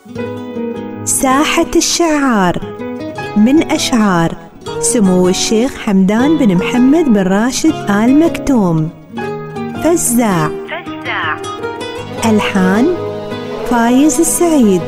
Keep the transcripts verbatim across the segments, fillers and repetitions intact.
ساحة الشعار من أشعار سمو الشيخ حمدان بن محمد بن راشد آل مكتوم. فزاع. ألحان فايز السعيد.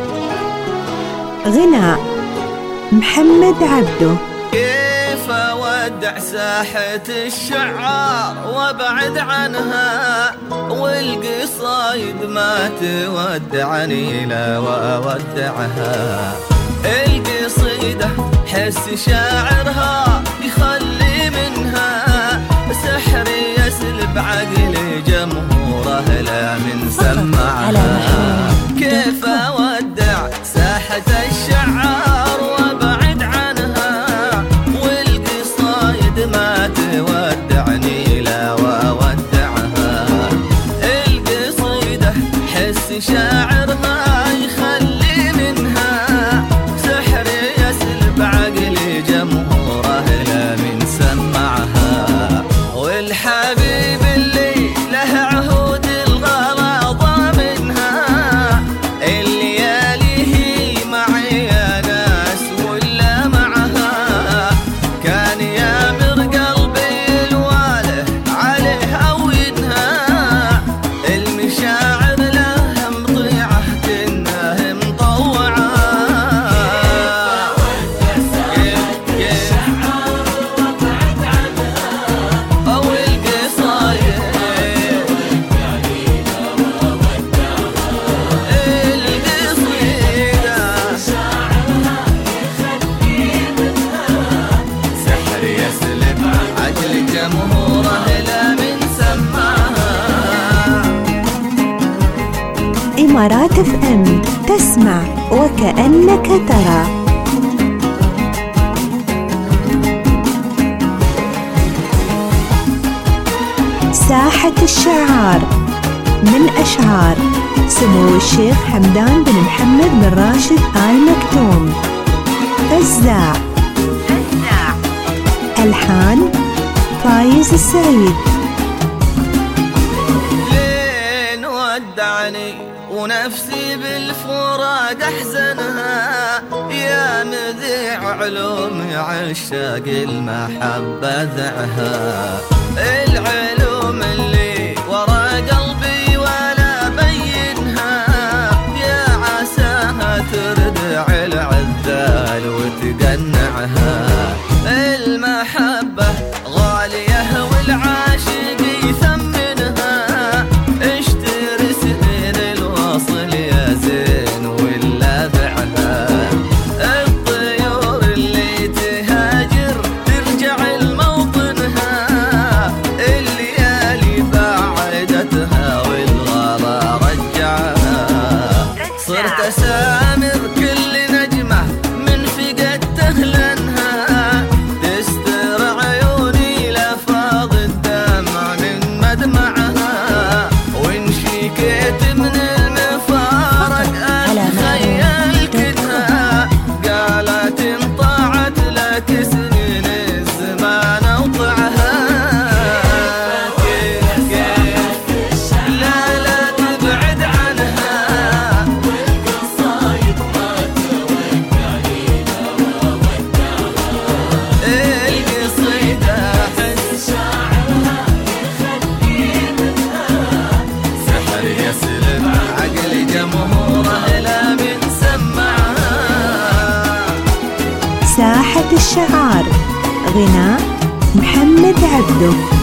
غناء محمد عبده. كيف أودع ساحة الشعار وابعد عنها، والقصايد ما تودعني لا وأودعها. القصيدة حس شاعرها يخلي منها سحر يسلب عقل جمهوره لا من سمعها. كيف أودع ساحة الشعار وابعد عنها، والقصايد ما تودعني لا وأودعها. القصيدة حس شاعرها يخلي منها سحر يسلب عقل جمهوره لا من سمعها. والحبيب اللي له عهود الغلاظة منها، الليالي هي معي يا ناس ولا معها. كان يامر قلبي الواله عليه أوينها، المشاعر له مطيعة كنه مطوعة. إمارات اف ام، تسمع وكأنك ترى. ساحة الشعار من أشعار سمو الشيخ حمدان بن محمد بن راشد آل مكتوم. فزاع. ألحان فايز السعيد. لين ودعني ونفسي بالفراد أحزنها، يا مذيع علوم عشاق المحبة ذعها. العلوم اللي ورا قلبي ولا بينها، يا عساها تردع العذال وتقنعها. المحبة غالية والعاشق يثمنها، اشتري سنين الوصل يا زين ولا بعها. الطيور اللي تهاجر ترجع لموطنها، الليالي بعدتها والغلا رجعها. صرت أسامر كل نجمة من فقدته لأنها، تستر عيوني لفاض الدمع من مدمعها. وإن شكيت من المفارق أتخيل كدها، قالت انطاعت لك سنين الزمان أوطعها. كيف كيف لا لا تبعد عنها، والقصايد ما تودعني لا وودعها. القصيدة حس شاعرها يخلي منها سحر يسلب عقل جمهوره لا من سمعها. ساحة الشعار. غناء محمد عبده.